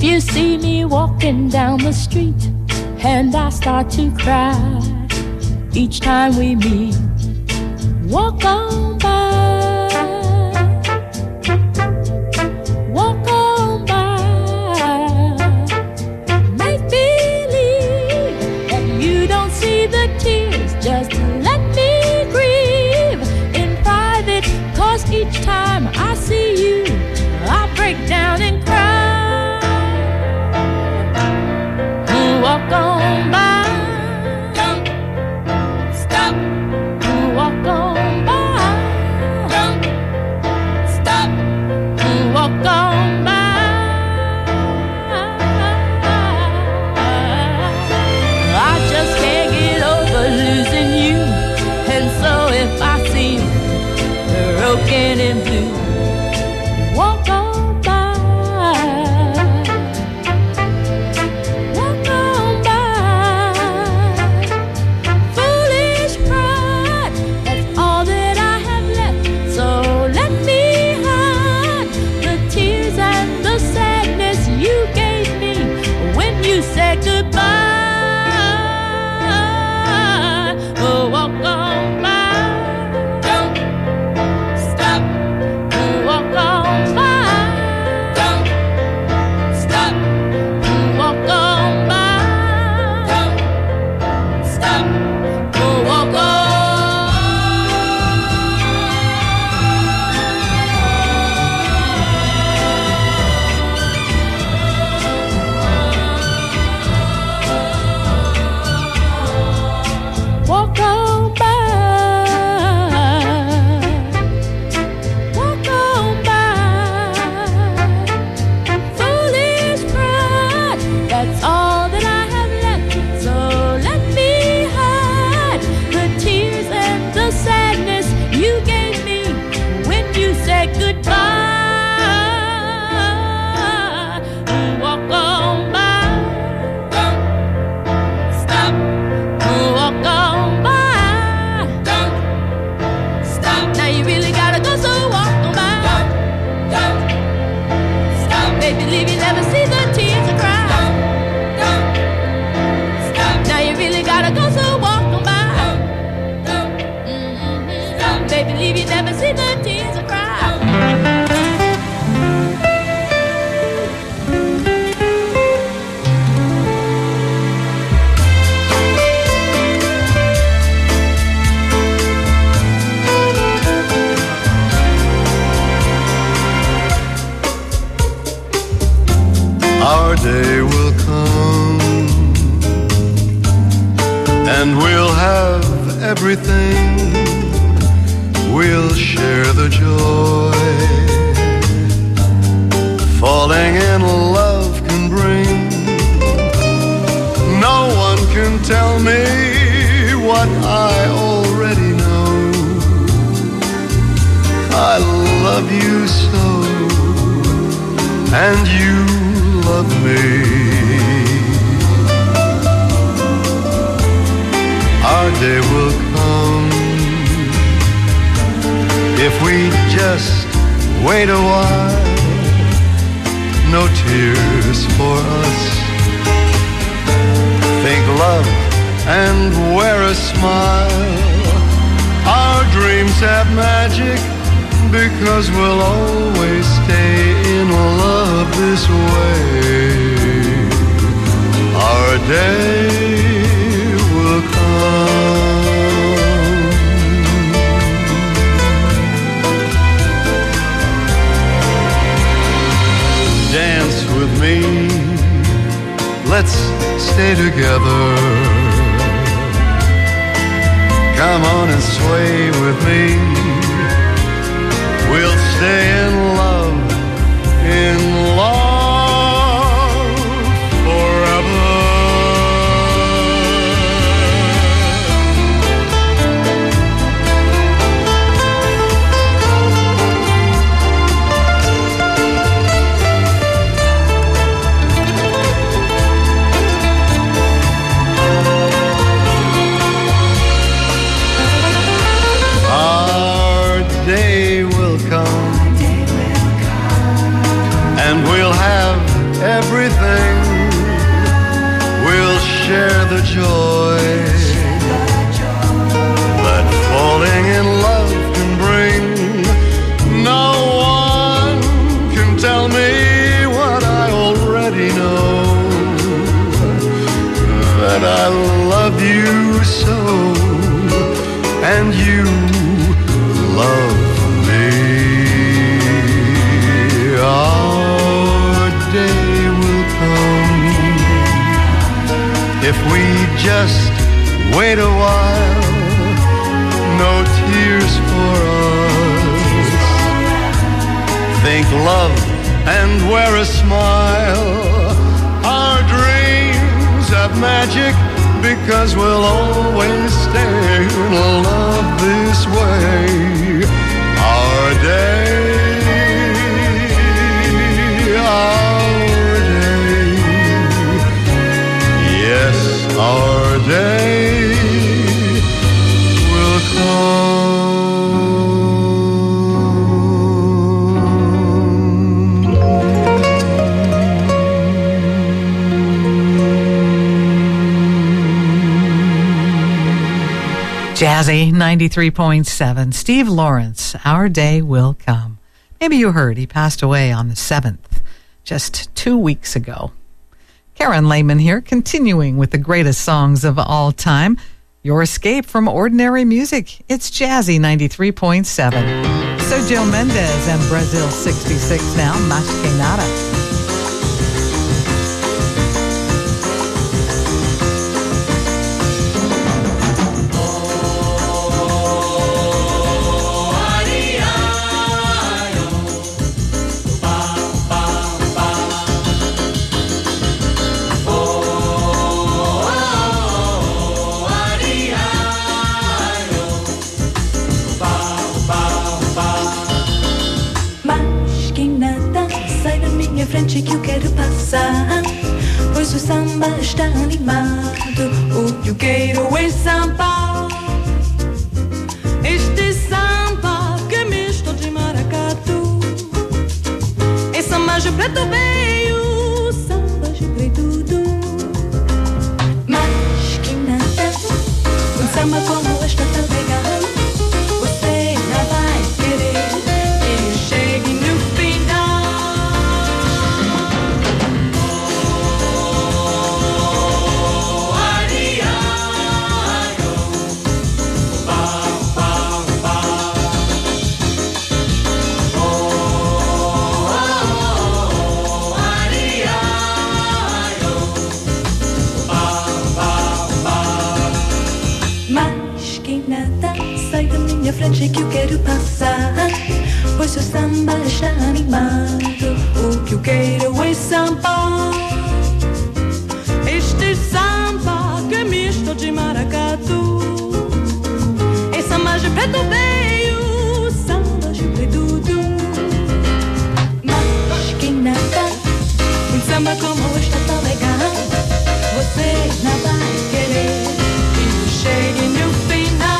If you see me walking down the street and I start to cry each time we meet, walk on by. Walk on by. Make believe that you don't see the tears. Just let me grieve in private, 'cause each time I see you, I break down and cry. Walk on by. Don't stop. Walk on by. Don't stop. Walk on by. I just can't get over losing you, and so if I see you broken and blue, walk on. Say goodbye. Oh, walk on by. Don't stop. Walk on by. Don't stop. Walk on by. Don't stop. Walk on. Walk on by. Walk on by. Foolish pride, that's all that I have left. So let me hide the tears and the sadness you gave me when you said goodbye. Walk on by. Don't stop. Walk on by. Don't stop. Now you really gotta go, so walk on by. Don't stop. Baby, leave you never see the tears I cry. Don't stop. Now you really gotta go, so walk on by. Don't stop. Baby, leave you never see the tears I cry. Our day will come and we'll have everything. We'll share the joy falling in love can bring. No one can tell me what I already know. I love you so, and you love me. Our day will come if we just wait a while. No tears for us. Think love and wear a smile. Our dreams have magic, because we'll always stay in love this way. Our day will come. Dance with me, let's stay together. Come on and sway with me. We'll stay in love forever. Our day will come, and we'll have everything. We'll share the joy that falling in love can bring. No one can tell me what I already know, that I love you so, and you love me. Our day will come if we just wait a while. No tears for us. Think love and wear a smile. Our dreams have magic because we'll always stay in love this way. Our day, yes, our day will come. Jazzy 93.7. Steve Lawrence, Our Day Will Come. Maybe you heard he passed away on the 7th, just 2 weeks ago. Karen Lehman here, continuing with the greatest songs of all time. Your escape from ordinary music. It's Jazzy 93.7. Sergio Mendes and Brazil 66 now, Mas Que Nada. Frente que eu quero passar, pois o samba está animado. O que eu quero é samba. Este samba que é misto de maracatu. É samba de preto veio, samba de preto tudo. Mas que nada, um samba como este tão legal, você não vai querer que eu chegue no final. Frente que eu quero passar, pois o samba está animado. O que eu quero é samba. Este samba que é misto de maracatu. É samba de preto veio, samba de preto tudo. Mas que nada, um samba como este tão legal, você não vai querer que eu chegue no final.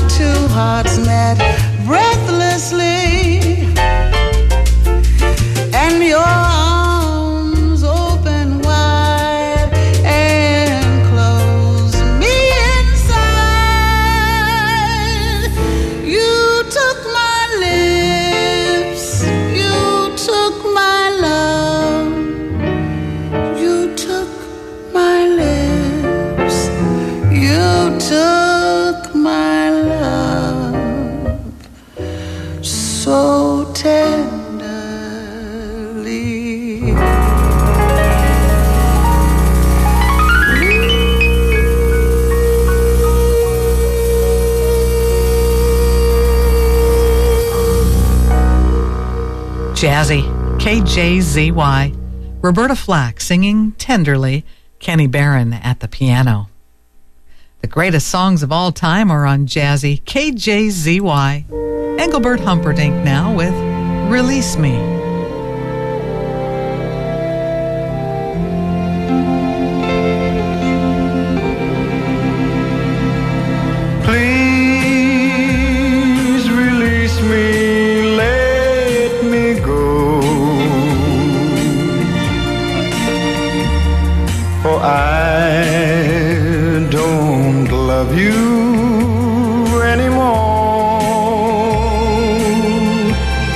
two hearts met breathlessly, and your arms open wide and close me inside. You took my lips, you took my love, you took my lips, you took my love so tenderly. Jazzy, KJZY. Roberta Flack singing tenderly, Kenny Barron at the piano. The greatest songs of all time are on Jazzy, KJZY. Engelbert Humperdinck now with Release Me. Please release me, let me go, for I don't love you anymore.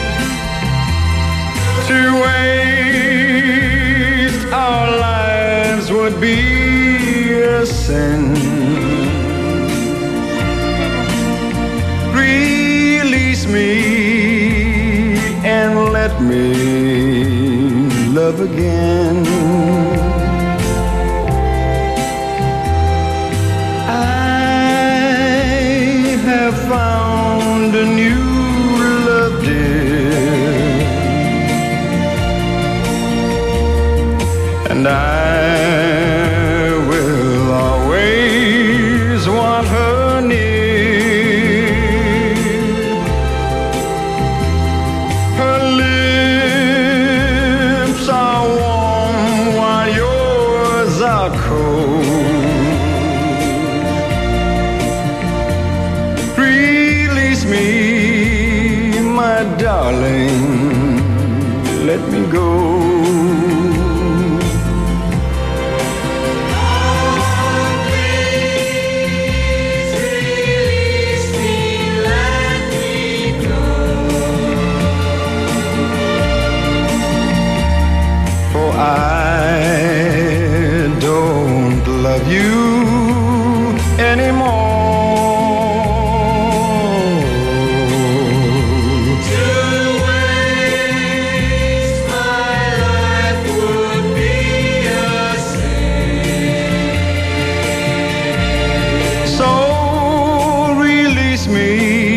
To waste our lives would be a sin. Release me and let me love again. I have found a new love, dear, and I will always want her near. Her lips are warm while yours are cold. Release me, my darling, let me go. For I don't love you anymore. To waste my life would be a sin. So release me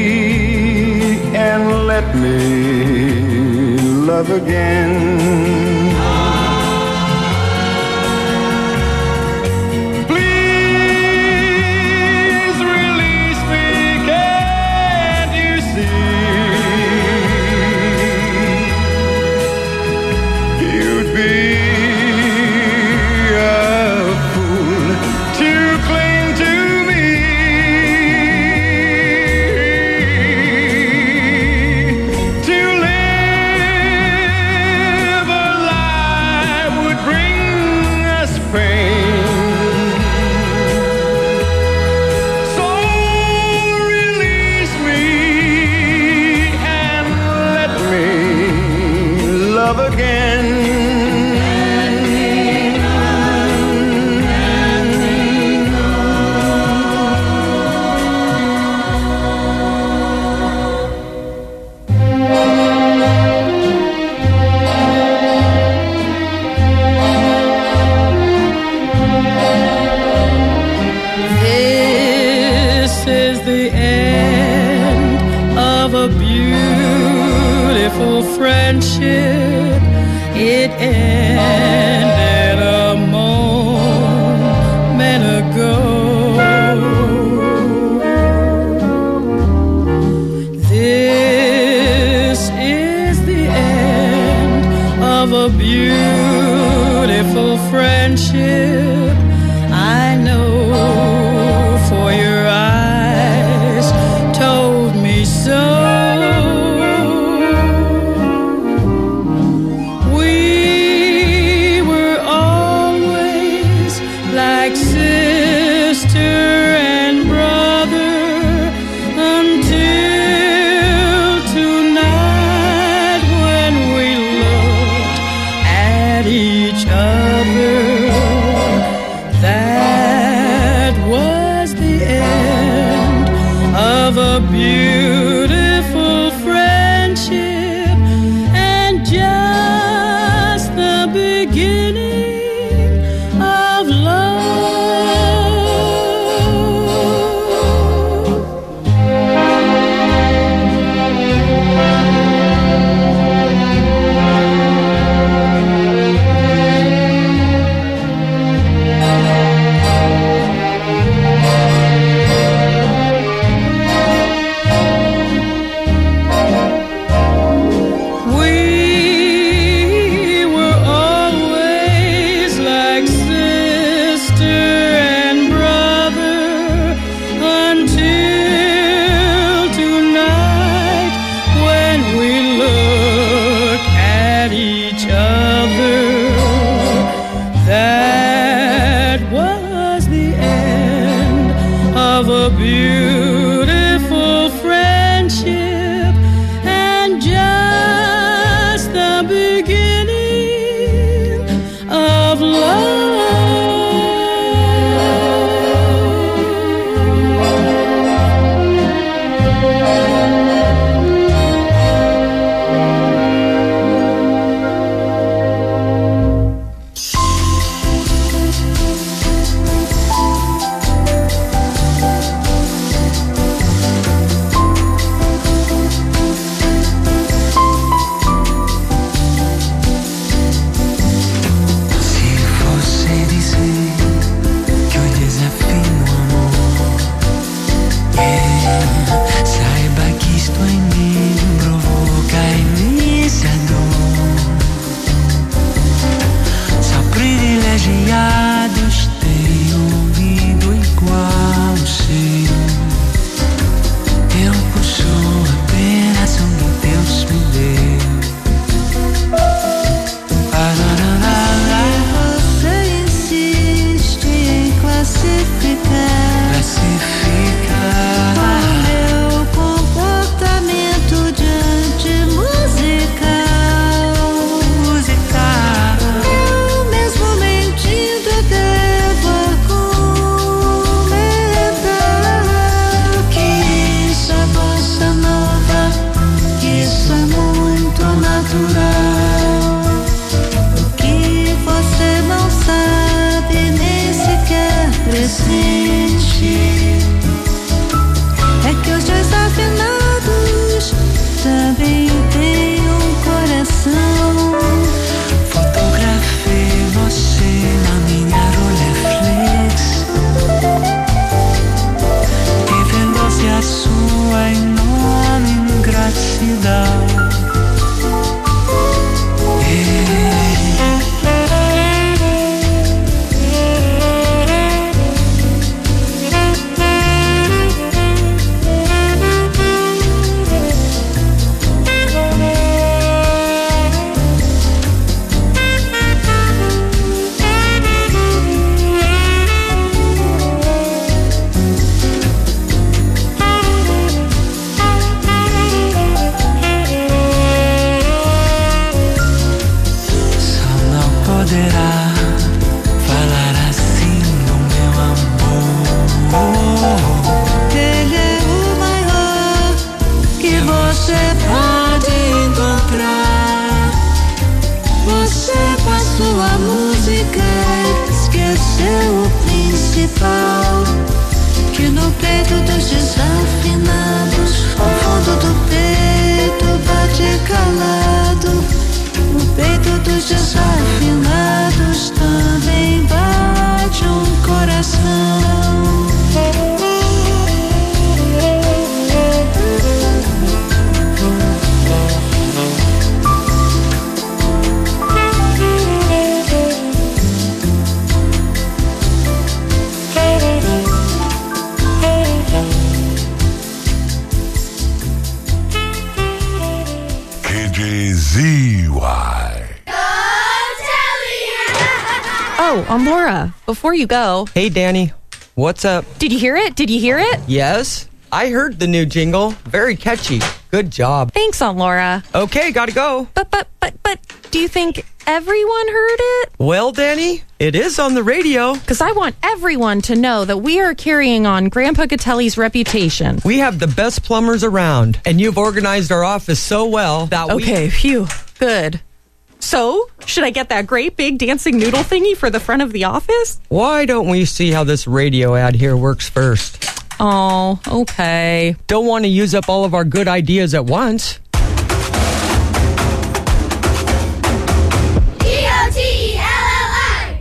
and let me love again. Please release me, can't you see? You'd be a fool to cling to me. To live a life would bring us pain. So release me and let me love again. This is the end of a beautiful friendship. It ended a moment ago. This is the end of a beautiful friendship. I know, for your eyes você pode encontrar. Você com a sua música esqueceu o principal, que no peito dos desafinados, ao fundo do peito bate calado. No peito dos desafinados também bate um coração. Oh, Laura, before you go. Hey, Danny. What's up? Did you hear it? Did you hear it? Yes, I heard the new jingle. Very catchy. Good job. Thanks, Laura. Okay, gotta go. But, do you think everyone heard it? Well, Danny, it is on the radio. Because I want everyone to know that we are carrying on Grandpa Gatelli's reputation. We have the best plumbers around, and you've organized our office so well that Okay, phew. Good. So, should I get that great big dancing noodle thingy for the front of the office? Why don't we see how this radio ad here works first? Oh, okay. Don't want to use up all of our good ideas at once. G-O-T-E-L-L-I,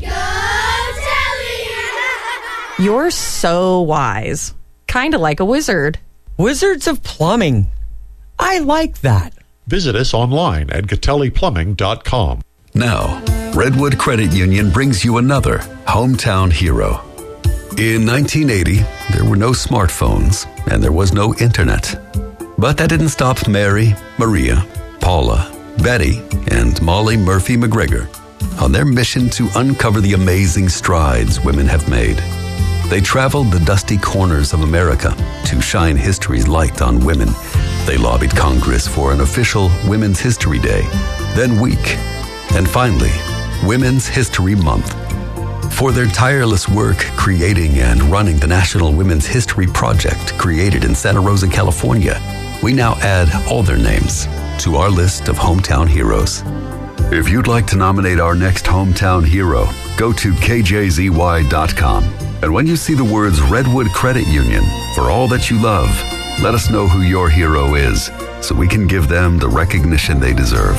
Go Telly! You're so wise. Kind of like a wizard. Wizards of Plumbing. I like that. Visit us online at GatelliPlumbing.com. Now, Redwood Credit Union brings you another hometown hero. In 1980, there were no smartphones and there was no internet. But that didn't stop Mary, Maria, Paula, Betty, and Molly Murphy McGregor on their mission to uncover the amazing strides women have made. They traveled the dusty corners of America to shine history's light on women. They lobbied Congress for an official Women's History Day, then week, and finally, Women's History Month. For their tireless work creating and running the National Women's History Project created in Santa Rosa, California, we now add all their names to our list of hometown heroes. If you'd like to nominate our next hometown hero, go to kjzy.com. And when you see the words Redwood Credit Union, for all that you love, let us know who your hero is so we can give them the recognition they deserve.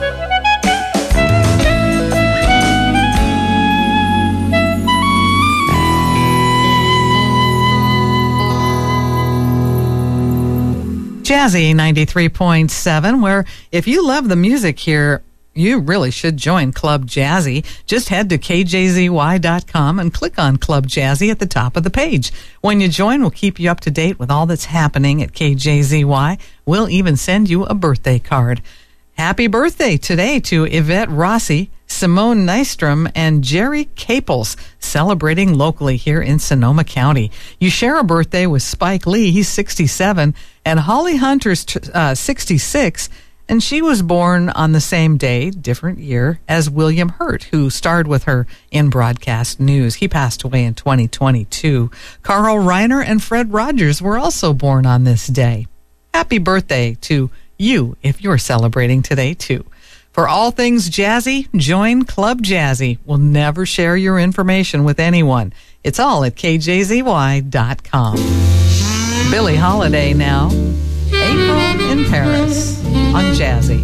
Jazzy 93.7, where if you love the music here, you really should join Club Jazzy. Just head to kjzy.com and click on Club Jazzy at the top of the page. When you join, we'll keep you up to date with all that's happening at KJZY. We'll even send you a birthday card. Happy birthday today to Yvette Rossi, Simone Nystrom, and Jerry Caples, celebrating locally here in Sonoma County. You share a birthday with Spike Lee, he's 67, and Holly Hunter's 66, and she was born on the same day, different year, as William Hurt, who starred with her in broadcast news. He passed away in 2022. Carl Reiner and Fred Rogers were also born on this day. Happy birthday to you if you're celebrating today, too. For all things jazzy, join Club Jazzy. We'll never share your information with anyone. It's all at kjzy.com. Billie Holiday now. April in Paris on Jazzy.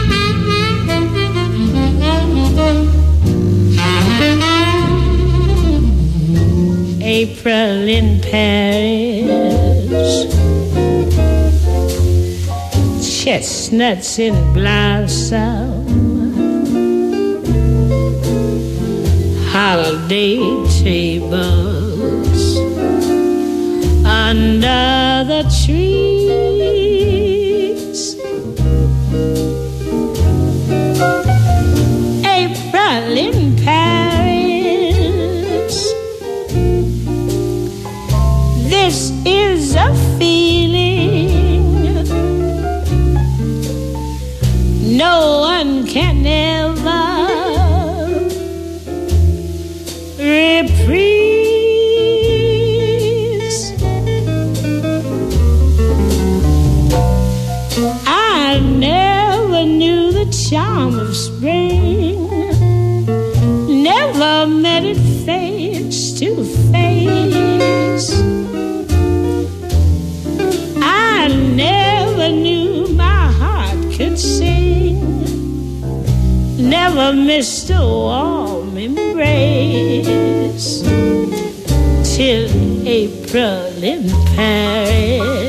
April in Paris, chestnuts in blossom, holiday tables under the trees. April in Paris, this is a feeling no one can ever reprise. Mr. Warm Embrace till April in Paris.